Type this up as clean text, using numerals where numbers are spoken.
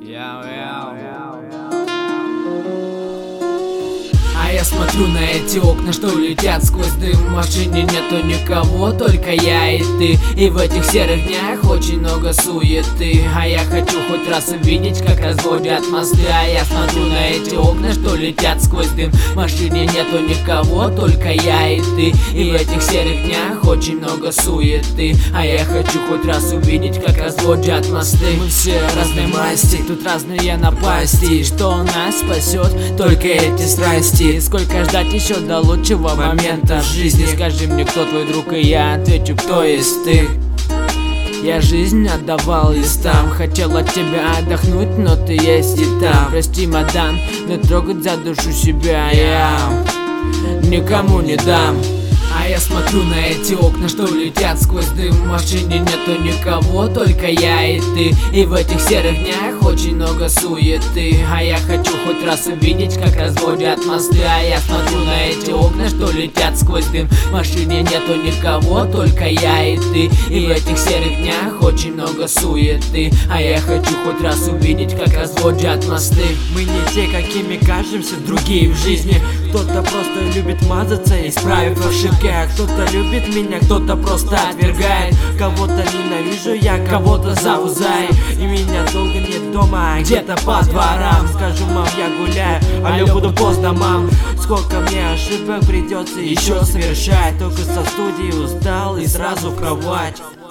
А я смотрю на эти окна, что летят сквозь дым. В машине нету никого, только я и ты. И в этих серых днях очень много суеты. А я хочу хоть раз увидеть, как разводят мосты. А я смотрю на эти окна, что летят сквозь дым. В машине нету никого, только я и ты. И в этих серых днях очень много суеты. А я хочу хоть раз увидеть, как разводят мосты. Мы все разной масти, тут разные напасти. Что нас спасет, только эти страсти. Сколько ждать еще до лучшего момента в жизни? Скажи мне, кто твой друг, и я отвечу, кто есть ты. Я жизнь отдавал листам, хотел от тебя отдохнуть, но ты есть и там. Прости, мадам, но трогать за душу себя я никому не дам. А я смотрю на эти окна, что летят сквозь дым. В машине нету никого, только я и ты. И в этих серых днях очень много суеты. А я хочу хоть раз увидеть, как разводят мосты. А я смотрю на эти окна, что летят сквозь дым. В машине нету никого, только я и ты. И в этих серых днях очень много суеты. А я хочу хоть раз увидеть, как разводят мосты. Мы не те, какими кажемся, другие в жизни. Кто-то просто любит мазаться, исправив ошибки. А кто-то любит меня, кто-то просто отвергает. Кого-то ненавижу я, кого-то заузай. И меня долго нет дома, где-то по дворам. Скажу, мам, я гуляю, алло, буду поздно, мам. Сколько мне ошибок придется еще совершать. Только со студии устал и сразу в кровать.